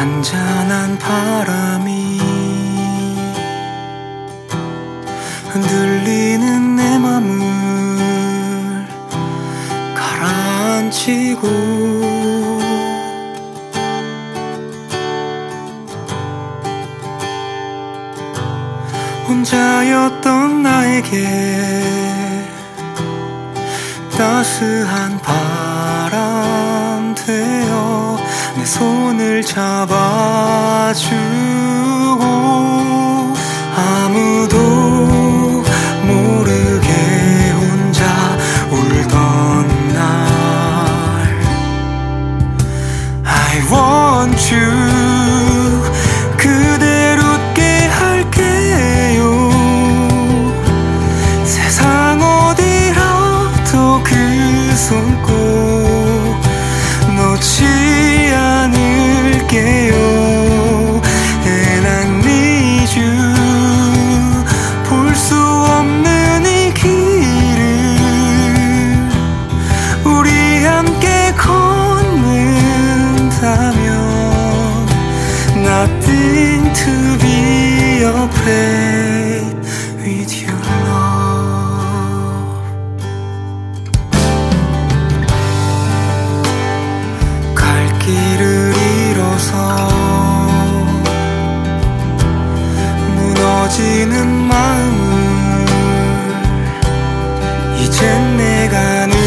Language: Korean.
잔잔한 바람이 흔들리는 내 맘을 가라앉히고 혼자였던 나에게 따스한 바람 되어 내 손을 잡아주고 아무도 모르게 혼자 울던 날 I want you 그대로 웃게 할게요 세상 어디라도 그 손 꼭 놓지 않을게요 And I need you 볼 수 없는 이 길을 우리 함께 걷는다면 Nothing to be afraid with your love 갈 길을 잃어서 무너지는 마음을 이젠 내가